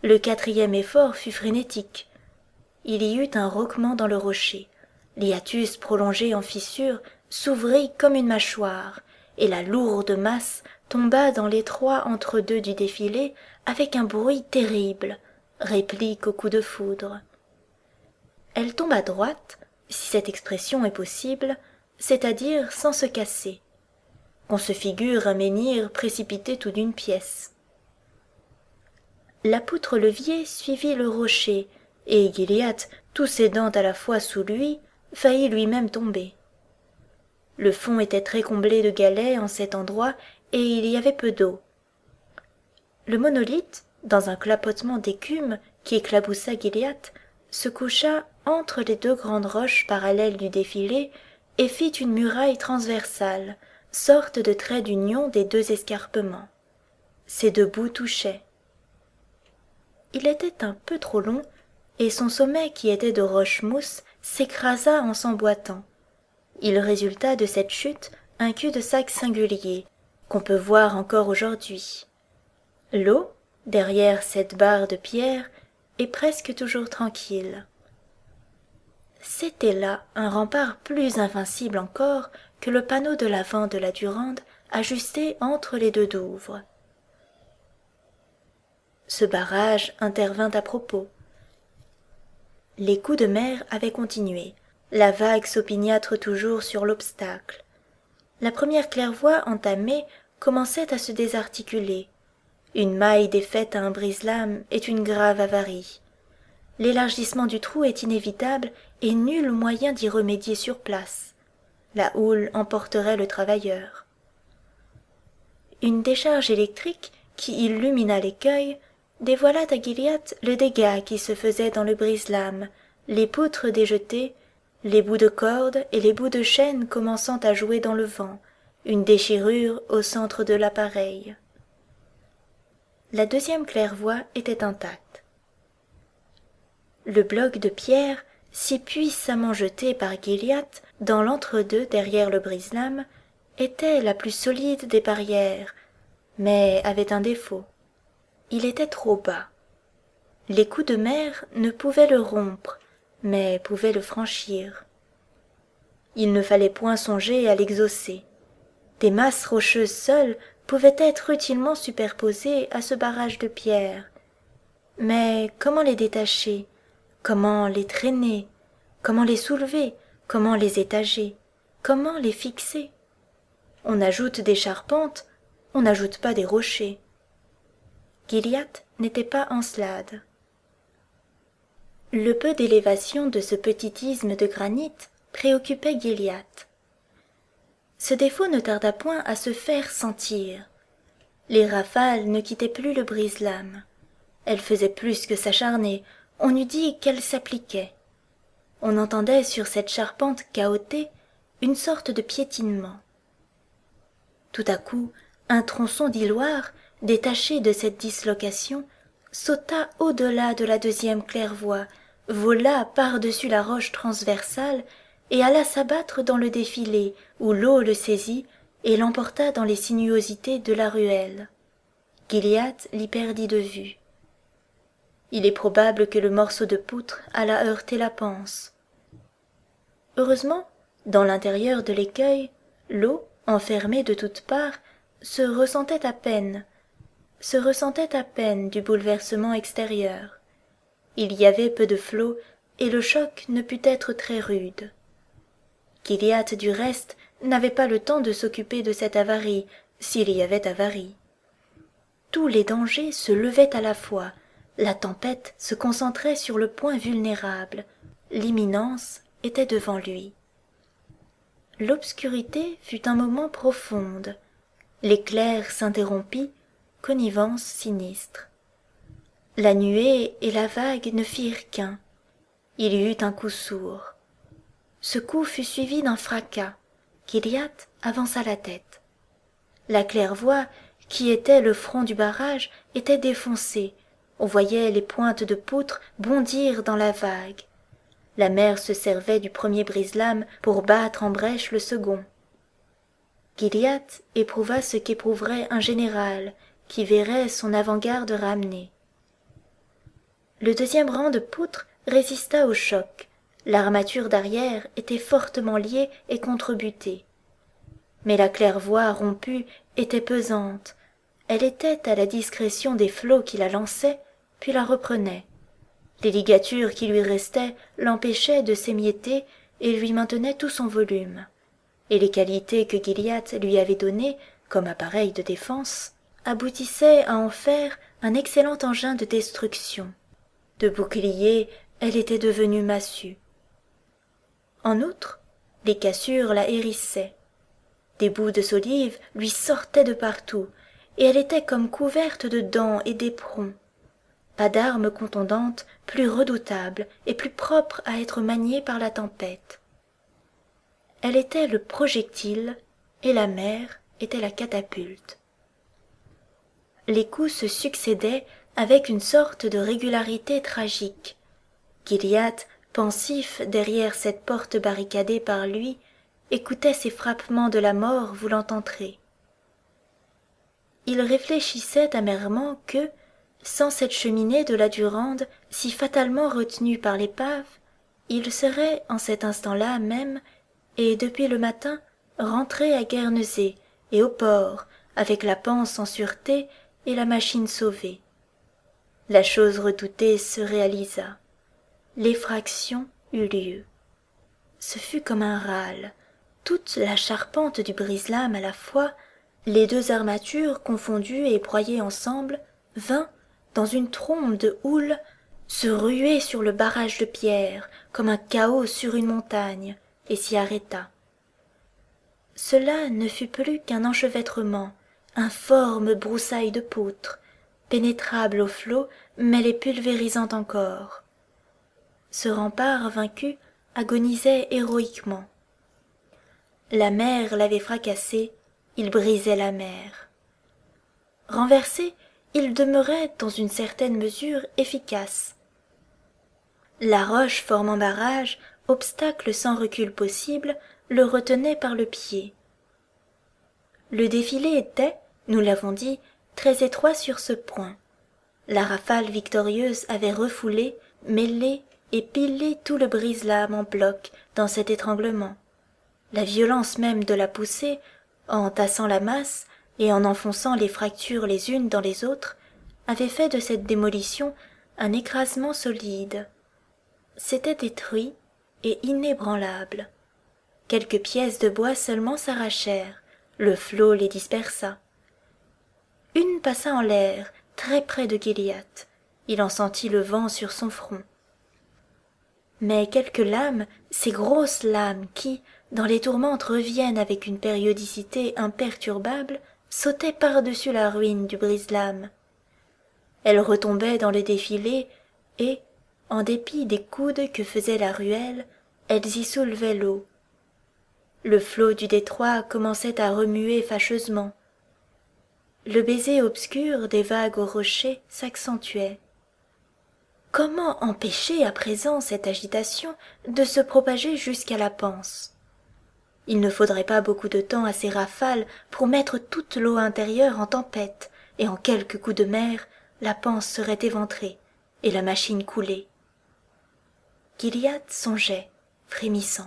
Le quatrième effort fut frénétique. Il y eut un roquement dans le rocher. L'hiatus prolongé en fissure s'ouvrit comme une mâchoire, et la lourde masse tomba dans l'étroit entre-deux du défilé avec un bruit terrible, réplique au coup de foudre. Elle tomba droite, si cette expression est possible, c'est-à-dire sans se casser. On se figure un menhir précipité tout d'une pièce. La poutre-levier suivit le rocher, et Gilliatt, tout cédant à la fois sous lui, faillit lui-même tomber. Le fond était très comblé de galets en cet endroit, et il y avait peu d'eau. Le monolithe, dans un clapotement d'écume qui éclaboussa Gilliatt, se coucha entre les deux grandes roches parallèles du défilé et fit une muraille transversale, sorte de trait d'union des deux escarpements. Ces deux bouts touchaient. Il était un peu trop long, et son sommet qui était de roche-mousse s'écrasa en s'emboîtant. Il résulta de cette chute un cul-de-sac singulier, qu'on peut voir encore aujourd'hui. L'eau, derrière cette barre de pierre, est presque toujours tranquille. C'était là un rempart plus invincible encore que le panneau de l'avant de la Durande ajusté entre les deux Douvres. Ce barrage intervint à propos. Les coups de mer avaient continué. La vague s'opiniâtre toujours sur l'obstacle. La première claire-voie entamée commençait à se désarticuler. Une maille défaite à un brise-lames est une grave avarie. L'élargissement du trou est inévitable et nul moyen d'y remédier sur place. La houle emporterait le travailleur. Une décharge électrique qui illumina l'écueil dévoila à Gilliatt le dégât qui se faisait dans le brise-lames, les poutres déjetées, les bouts de corde et les bouts de chaîne commençant à jouer dans le vent, une déchirure au centre de l'appareil. La deuxième claire-voie était intacte. Le bloc de pierre, si puissamment jeté par Gilliatt dans l'entre-deux derrière le brise-lames, était la plus solide des barrières, mais avait un défaut. Il était trop bas. Les coups de mer ne pouvaient le rompre, mais pouvaient le franchir. Il ne fallait point songer à l'exhausser. Des masses rocheuses seules pouvaient être utilement superposées à ce barrage de pierre. Mais comment les détacher? Comment les traîner? Comment les soulever? Comment les étager? Comment les fixer? On ajoute des charpentes, on n'ajoute pas des rochers. Gilliatt n'était pas Encelade. Le peu d'élévation de ce petit isthme de granit préoccupait Gilliatt. Ce défaut ne tarda point à se faire sentir. Les rafales ne quittaient plus le brise-lames. Elles faisaient plus que s'acharner, on eût dit qu'elles s'appliquaient. On entendait sur cette charpente cahotée une sorte de piétinement. Tout à coup, un tronçon d'hiloire, détaché de cette dislocation, sauta au-delà de la deuxième claire-voie, vola par-dessus la roche transversale et alla s'abattre dans le défilé où l'eau le saisit et l'emporta dans les sinuosités de la ruelle. Gilliatt l'y perdit de vue. Il est probable que le morceau de poutre alla heurter la panse. Heureusement, dans l'intérieur de l'écueil, l'eau, enfermée de toutes parts, se ressentait à peine, se ressentait à peine du bouleversement extérieur. Il y avait peu de flot et le choc ne put être très rude. Gilliatt, du reste, n'avait pas le temps de s'occuper de cette avarie, s'il y avait avarie. Tous les dangers se levaient à la fois, la tempête se concentrait sur le point vulnérable, l'imminence était devant lui. L'obscurité fut un moment profonde, l'éclair s'interrompit, connivence sinistre. La nuée et la vague ne firent qu'un. Il y eut un coup sourd. Ce coup fut suivi d'un fracas. Gilliatt avança la tête. La claire-voie, qui était le front du barrage, était défoncée. On voyait les pointes de poutre bondir dans la vague. La mer se servait du premier brise-lames pour battre en brèche le second. Gilliatt éprouva ce qu'éprouverait un général qui verrait son avant-garde ramenée. Le deuxième rang de poutres résista au choc. L'armature d'arrière était fortement liée et contre-butée. Mais la claire-voie rompue était pesante. Elle était à la discrétion des flots qui la lançaient, puis la reprenaient. Les ligatures qui lui restaient l'empêchaient de s'émietter et lui maintenaient tout son volume. Et les qualités que Gilliatt lui avait données, comme appareil de défense, aboutissaient à en faire un excellent engin de destruction. De bouclier, elle était devenue massue. En outre, les cassures la hérissaient. Des bouts de solive lui sortaient de partout, et elle était comme couverte de dents et d'éperons. Pas d'arme contondante plus redoutable et plus propre à être maniée par la tempête. Elle était le projectile, et la mer était la catapulte. Les coups se succédaient avec une sorte de régularité tragique. Gilliatt, pensif derrière cette porte barricadée par lui, écoutait ces frappements de la mort voulant entrer. Il réfléchissait amèrement que, sans cette cheminée de la Durande si fatalement retenue par l'épave, il serait, en cet instant-là même, et depuis le matin, rentré à Guernesey et au port, avec la panse en sûreté et la machine sauvée. La chose redoutée se réalisa. L'effraction eut lieu. Ce fut comme un râle. Toute la charpente du brise-lames à la fois, les deux armatures confondues et broyées ensemble, vint, dans une trombe de houle, se ruer sur le barrage de pierre, comme un chaos sur une montagne, et s'y arrêta. Cela ne fut plus qu'un enchevêtrement, informe broussaille de poutres, pénétrable aux flots, mais les pulvérisant encore. Ce rempart vaincu agonisait héroïquement. La mer l'avait fracassé, il brisait la mer. Renversé, il demeurait dans une certaine mesure efficace. La roche formant barrage, obstacle sans recul possible, le retenait par le pied. Le défilé était, nous l'avons dit, très étroit sur ce point. La rafale victorieuse avait refoulé, mêlé et pilé tout le brise-lames en bloc dans cet étranglement. La violence même de la poussée, en tassant la masse et en enfonçant les fractures les unes dans les autres, avait fait de cette démolition un écrasement solide. C'était détruit et inébranlable. Quelques pièces de bois seulement s'arrachèrent, le flot les dispersa. Une passa en l'air, très près de Gilliatt. Il en sentit le vent sur son front. Mais quelques lames, ces grosses lames qui, dans les tourmentes reviennent avec une périodicité imperturbable, sautaient par-dessus la ruine du brise-lames. Elles retombaient dans le défilé et, en dépit des coudes que faisait la ruelle, elles y soulevaient l'eau. Le flot du détroit commençait à remuer fâcheusement. Le baiser obscur des vagues aux rochers s'accentuait. Comment empêcher à présent cette agitation de se propager jusqu'à la panse? Il ne faudrait pas beaucoup de temps à ces rafales pour mettre toute l'eau intérieure en tempête, et en quelques coups de mer, la panse serait éventrée, et la machine coulée. Gilliatt songeait, frémissant.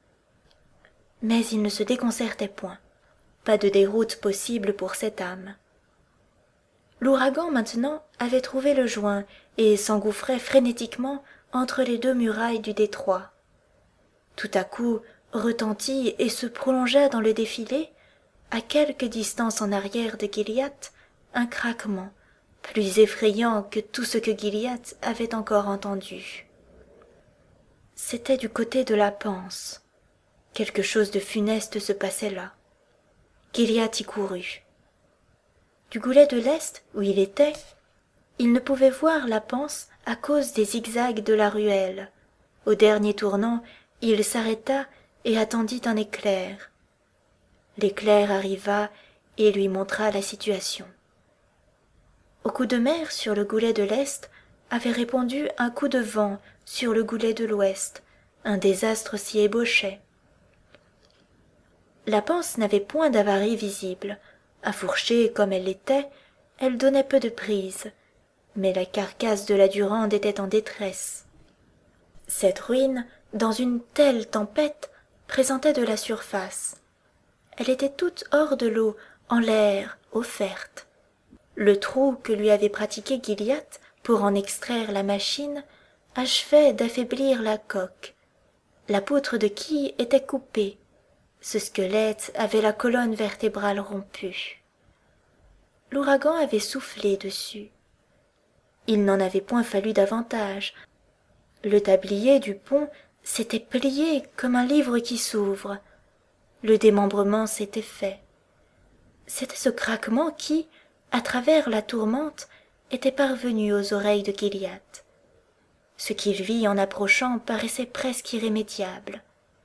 Mais il ne se déconcertait point. Pas de déroute possible pour cette âme. L'ouragan maintenant avait trouvé le joint et s'engouffrait frénétiquement entre les deux murailles du détroit. Tout à coup retentit et se prolongea dans le défilé, à quelque distance en arrière de Gilliatt, un craquement, plus effrayant que tout ce que Gilliatt avait encore entendu. C'était du côté de la panse. Quelque chose de funeste se passait là. Gilliatt y courut. Du goulet de l'est, où il était, il ne pouvait voir la panse à cause des zigzags de la ruelle. Au dernier tournant, il s'arrêta et attendit un éclair. L'éclair arriva et lui montra la situation. Au coup de mer sur le goulet de l'est avait répondu un coup de vent sur le goulet de l'ouest. Un désastre s'y ébauchait. La panse n'avait point d'avarie visible. Affourchée comme elle l'était, elle donnait peu de prise, mais la carcasse de la Durande était en détresse. Cette ruine, dans une telle tempête, présentait de la surface. Elle était toute hors de l'eau, en l'air, offerte. Le trou que lui avait pratiqué Gilliatt pour en extraire la machine achevait d'affaiblir la coque. La poutre de quille était coupée. Ce squelette avait la colonne vertébrale rompue. L'ouragan avait soufflé dessus. Il n'en avait point fallu davantage. Le tablier du pont s'était plié comme un livre qui s'ouvre. Le démembrement s'était fait. C'était ce craquement qui, à travers la tourmente, était parvenu aux oreilles de Gilliatt. Ce qu'il vit en approchant paraissait presque irrémédiable.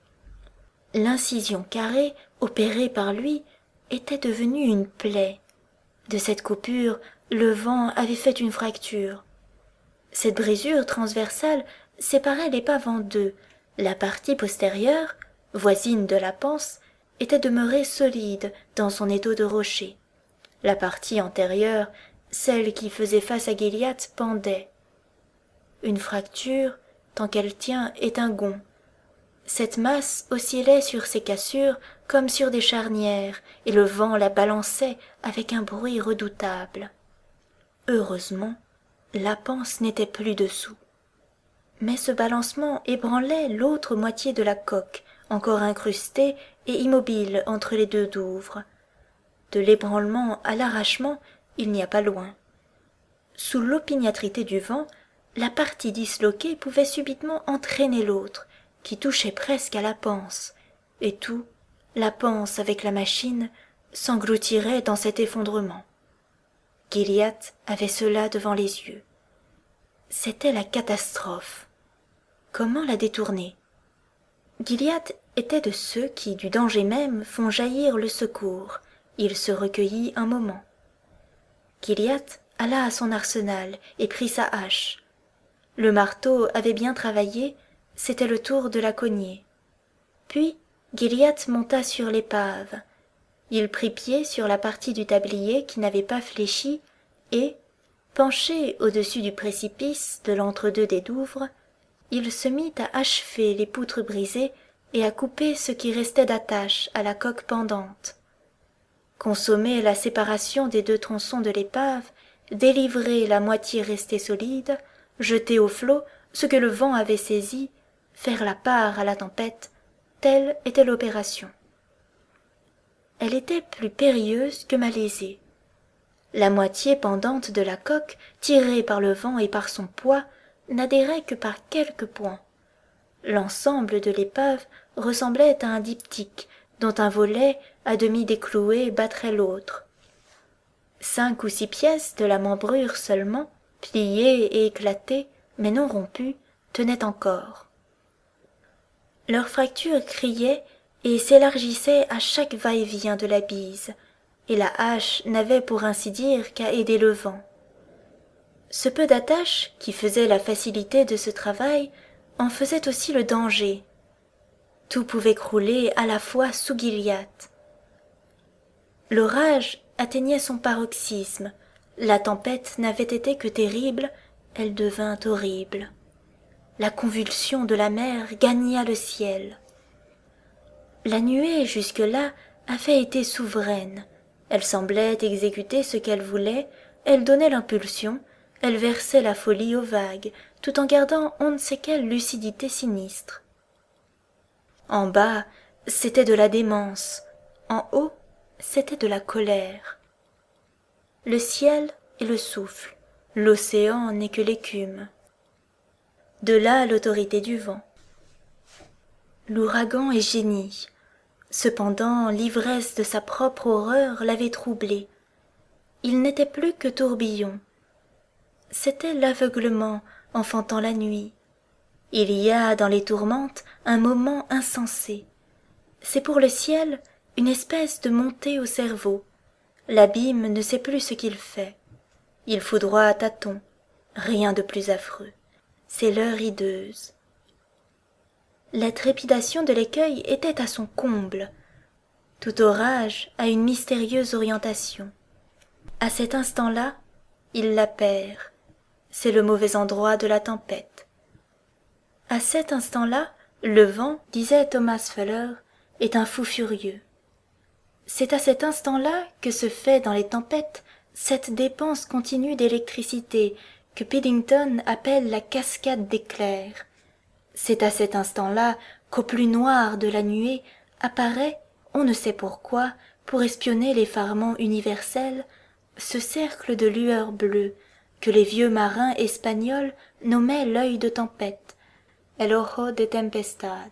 L'incision carrée, opérée par lui, était devenue une plaie. De cette coupure, le vent avait fait une fracture. Cette brisure transversale séparait l'épave en deux. La partie postérieure, voisine de la panse, était demeurée solide dans son étau de rocher. La partie antérieure, celle qui faisait face à Gilliatt, pendait. Une fracture, tant qu'elle tient, est un gond. Cette masse oscillait sur ses cassures comme sur des charnières, et le vent la balançait avec un bruit redoutable. Heureusement, la panse n'était plus dessous. Mais ce balancement ébranlait l'autre moitié de la coque, encore incrustée et immobile entre les deux Douvres. De l'ébranlement à l'arrachement, il n'y a pas loin. Sous l'opiniâtrité du vent, la partie disloquée pouvait subitement entraîner l'autre, qui touchait presque à la panse, et tout, la panse avec la machine, s'engloutirait dans cet effondrement. Gilliatt avait cela devant les yeux. C'était la catastrophe. Comment la détourner? Gilliatt était de ceux qui, du danger même, font jaillir le secours. Il se recueillit un moment. Gilliatt alla à son arsenal et prit sa hache. Le marteau avait bien travaillé, c'était le tour de la cogner. Puis Gilliatt monta sur l'épave. Il prit pied sur la partie du tablier qui n'avait pas fléchi et, penché au-dessus du précipice de l'entre-deux des Douvres, il se mit à achever les poutres brisées et à couper ce qui restait d'attache à la coque pendante. Consommer la séparation des deux tronçons de l'épave, délivrer la moitié restée solide, jeter au flot ce que le vent avait saisi, faire la part à la tempête, telle était l'opération. Elle était plus périlleuse que malaisée. La moitié pendante de la coque, tirée par le vent et par son poids, n'adhérait que par quelques points. L'ensemble de l'épave ressemblait à un diptyque dont un volet à demi décloué battrait l'autre. Cinq ou six pièces de la membrure seulement, pliées et éclatées, mais non rompues, tenaient encore. Leurs fractures criaient et s'élargissaient à chaque va-et-vient de la bise, et la hache n'avait pour ainsi dire qu'à aider le vent. Ce peu d'attache qui faisait la facilité de ce travail en faisait aussi le danger. Tout pouvait crouler à la fois sous Gilliatt. L'orage atteignait son paroxysme, la tempête n'avait été que terrible, elle devint horrible. La convulsion de la mer gagna le ciel. La nuée jusque-là avait été souveraine, elle semblait exécuter ce qu'elle voulait, elle donnait l'impulsion, elle versait la folie aux vagues, tout en gardant on ne sait quelle lucidité sinistre. En bas, c'était de la démence, en haut, c'était de la colère. Le ciel est le souffle, l'océan n'est que l'écume. De là l'autorité du vent. L'ouragan est génie. Cependant, l'ivresse de sa propre horreur l'avait troublé. Il n'était plus que tourbillon. C'était l'aveuglement enfantant la nuit. Il y a dans les tourmentes un moment insensé. C'est pour le ciel une espèce de montée au cerveau. L'abîme ne sait plus ce qu'il fait. Il foudroie à tâtons. Rien de plus affreux. C'est l'heure hideuse. La trépidation de l'écueil était à son comble. Tout orage a une mystérieuse orientation. À cet instant-là, il la perd. c'est le mauvais endroit de la tempête. À cet instant-là, le vent, disait Thomas Fuller, est un fou furieux. C'est à cet instant-là que se fait dans les tempêtes cette dépense continue d'électricité que Piddington appelle la cascade d'éclairs. C'est à cet instant-là qu'au plus noir de la nuée apparaît, on ne sait pourquoi, pour espionner l'effarement universel, ce cercle de lueur bleue que les vieux marins espagnols nommaient l'œil de tempête, el ojo de tempestad.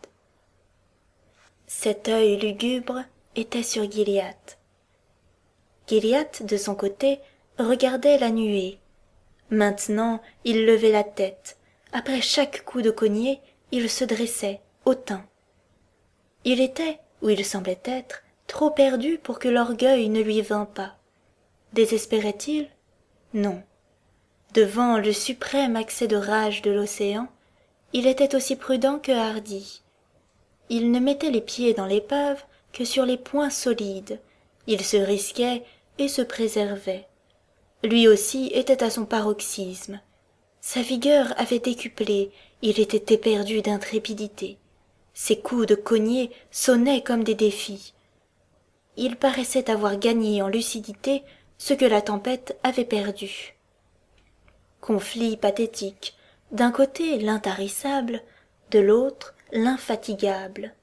Cet œil lugubre était sur Gilliatt. Gilliatt, de son côté, regardait la nuée. Maintenant, il levait la tête. Après chaque coup de cognée, il se dressait, hautain. Il était, ou il semblait être, trop perdu pour que l'orgueil ne lui vînt pas. Désespérait-il? Non. Devant le suprême accès de rage de l'océan, il était aussi prudent que hardi. Il ne mettait les pieds dans l'épave que sur les points solides. Il se risquait et se préservait. Lui aussi était à son paroxysme. Sa vigueur avait décuplé, il était éperdu d'intrépidité. Ses coups de cognée sonnaient comme des défis. Il paraissait avoir gagné en lucidité ce que la tempête avait perdu. Conflit pathétique, d'un côté l'intarissable, de l'autre l'infatigable.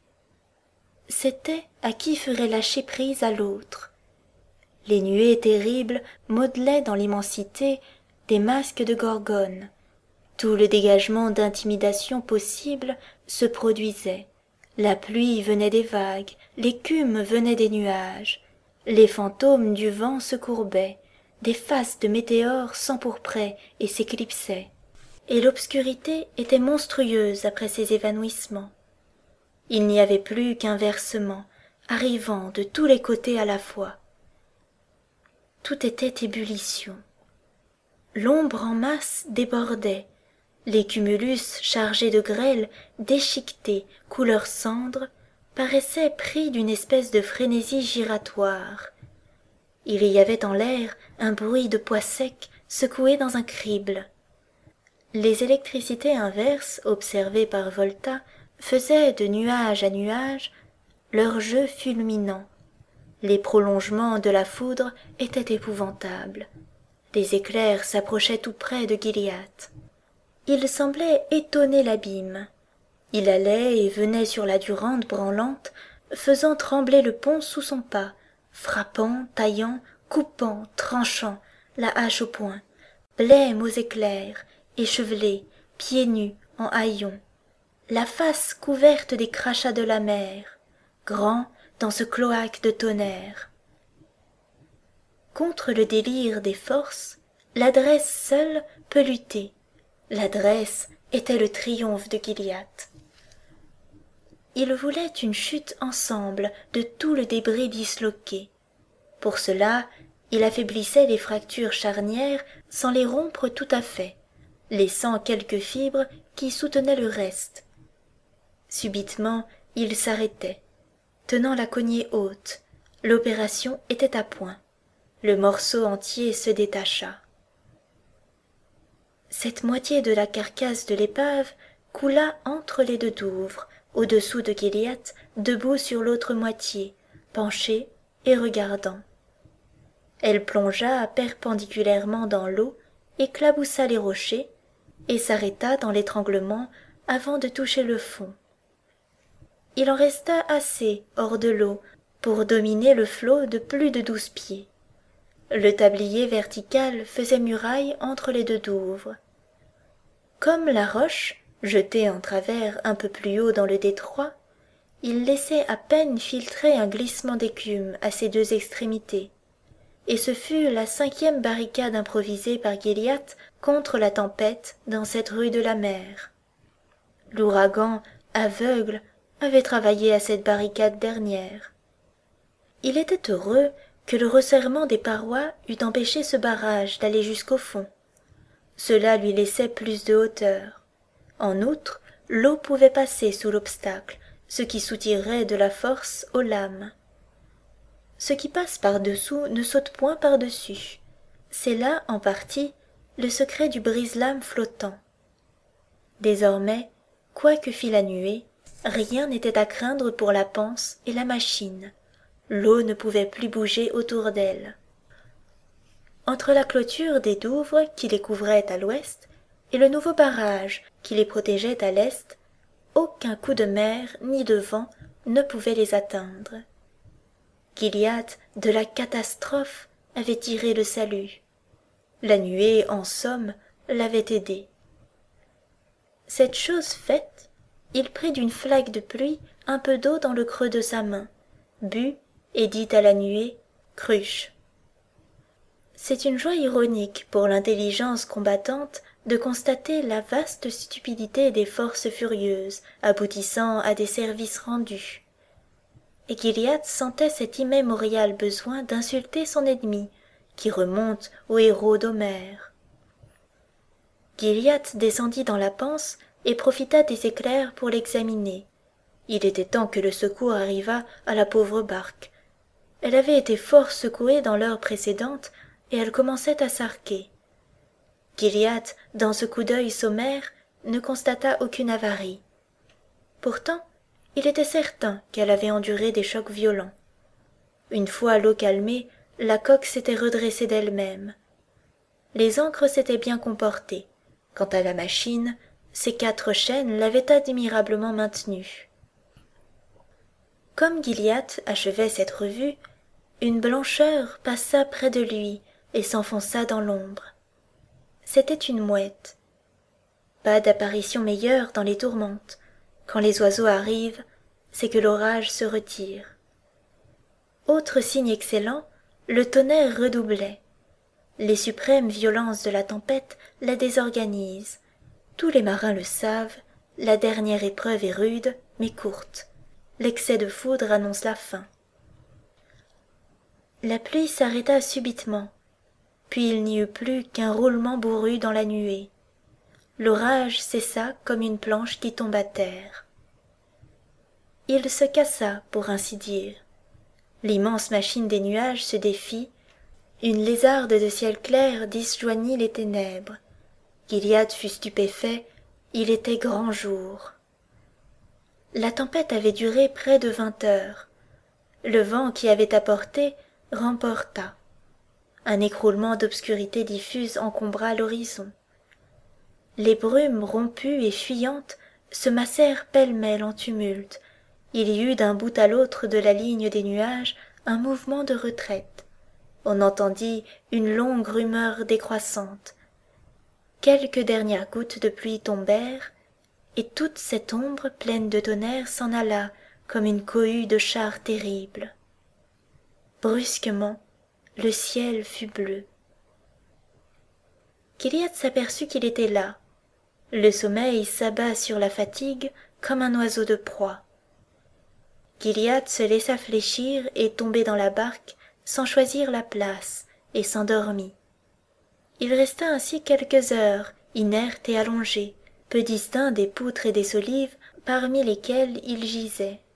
C'était à qui ferait lâcher prise à l'autre. Les nuées terribles modelaient dans l'immensité des masques de Gorgone. Tout le dégagement d'intimidation possible se produisait. La pluie venait des vagues, l'écume venait des nuages. Les fantômes du vent se courbaient, des faces de météores s'empourpraient et s'éclipsaient. Et l'obscurité était monstrueuse après ces évanouissements. Il n'y avait plus qu'un versement, arrivant de tous les côtés à la fois. Tout était ébullition. L'ombre en masse débordait, les cumulus chargés de grêle, déchiquetés, couleur cendre, paraissaient pris d'une espèce de frénésie giratoire. Il y avait en l'air un bruit de pois secs secoués dans un crible. Les électricités inverses observées par Volta faisaient de nuage à nuage leur jeu fulminant. Les prolongements de la foudre étaient épouvantables. Les éclairs s'approchaient tout près de Gilliatt. Il semblait étonner l'abîme. Il allait et venait sur la Durande branlante, faisant trembler le pont sous son pas, frappant, taillant, coupant, tranchant, la hache au poing, blême aux éclairs, échevelé, pieds nus, en haillons, la face couverte des crachats de la mer, grand dans ce cloaque de tonnerre. Contre le délire des forces, l'adresse seule peut lutter. L'adresse était le triomphe de Gilliatt. Ils voulaient une chute ensemble de tout le débris disloqué. Pour cela, il affaiblissait les fractures charnières sans les rompre tout à fait, laissant quelques fibres qui soutenaient le reste. Subitement, il s'arrêtait, tenant la cognée haute. L'opération était à point. Le morceau entier se détacha. Cette moitié de la carcasse de l'épave coula entre les deux Douvres, au-dessous de Gilliatt, debout sur l'autre moitié, penchée et regardant. Elle plongea perpendiculairement dans l'eau, éclaboussa les rochers, et s'arrêta dans l'étranglement avant de toucher le fond. Il en resta assez hors de l'eau pour dominer le flot de plus de douze pieds. Le tablier vertical faisait muraille entre les deux Douvres. Comme la roche, jetée en travers un peu plus haut dans le détroit, il laissait à peine filtrer un glissement d'écume à ses deux extrémités, et ce fut la cinquième barricade improvisée par Gilliatt contre la tempête dans cette rue de la mer. L'ouragan, aveugle, avait travaillé à cette barricade dernière. Il était heureux que le resserrement des parois eût empêché ce barrage d'aller jusqu'au fond. Cela lui laissait plus de hauteur. En outre, l'eau pouvait passer sous l'obstacle, ce qui soutirerait de la force aux lames. Ce qui passe par-dessous ne saute point par-dessus. C'est là, en partie, le secret du brise-lames flottant. Désormais, quoi que fît la nuée, rien n'était à craindre pour la panse et la machine. L'eau ne pouvait plus bouger autour d'elle. Entre la clôture des Douvres qui les couvrait à l'ouest et le nouveau barrage qui les protégeait à l'est, aucun coup de mer ni de vent ne pouvait les atteindre. Gilliatt, de la catastrophe, avait tiré le salut. La nuée, en somme, l'avait aidé. Cette chose faite, il prit d'une flaque de pluie un peu d'eau dans le creux de sa main, but et dit à la nuée « cruche ». C'est une joie ironique pour l'intelligence combattante de constater la vaste stupidité des forces furieuses aboutissant à des services rendus. Et Gilliatt sentait cet immémorial besoin d'insulter son ennemi, qui remonte aux héros d'Homère. Gilliatt descendit dans la panse et profita des éclairs pour l'examiner. Il était temps que le secours arrivât à la pauvre barque. Elle avait été fort secouée dans l'heure précédente, et elle commençait à s'arquer. Gilliatt, dans ce coup d'œil sommaire, ne constata aucune avarie. Pourtant, il était certain qu'elle avait enduré des chocs violents. Une fois l'eau calmée, la coque s'était redressée d'elle-même. Les ancres s'étaient bien comportées. Quant à la machine, ses quatre chaînes l'avaient admirablement maintenue. Comme Gilliatt achevait cette revue, une blancheur passa près de lui et s'enfonça dans l'ombre. C'était une mouette. Pas d'apparition meilleure dans les tourmentes. Quand les oiseaux arrivent, c'est que l'orage se retire. Autre signe excellent, le tonnerre redoublait. Les suprêmes violences de la tempête la désorganisent. Tous les marins le savent, la dernière épreuve est rude, mais courte. L'excès de foudre annonce la fin. La pluie s'arrêta subitement, puis il n'y eut plus qu'un roulement bourru dans la nuée. L'orage cessa comme une planche qui tombe à terre. Il se cassa, pour ainsi dire. L'immense machine des nuages se défit, une lézarde de ciel clair disjoignit les ténèbres. Gilliatt fut stupéfait, il était grand jour. La tempête avait duré près de vingt heures. Le vent qui avait apporté remporta. Un écroulement d'obscurité diffuse encombra l'horizon. Les brumes rompues et fuyantes se massèrent pêle-mêle en tumulte. Il y eut d'un bout à l'autre de la ligne des nuages un mouvement de retraite. On entendit une longue rumeur décroissante. Quelques dernières gouttes de pluie tombèrent, et toute cette ombre pleine de tonnerre s'en alla comme une cohue de chars terribles. Brusquement, le ciel fut bleu. Gilliatt s'aperçut qu'il était là. Le sommeil s'abat sur la fatigue comme un oiseau de proie. Gilliatt se laissa fléchir et tomber dans la barque sans choisir la place, et s'endormit. Il resta ainsi quelques heures, inerte et allongé, peu distinct des poutres et des solives parmi lesquelles il gisait.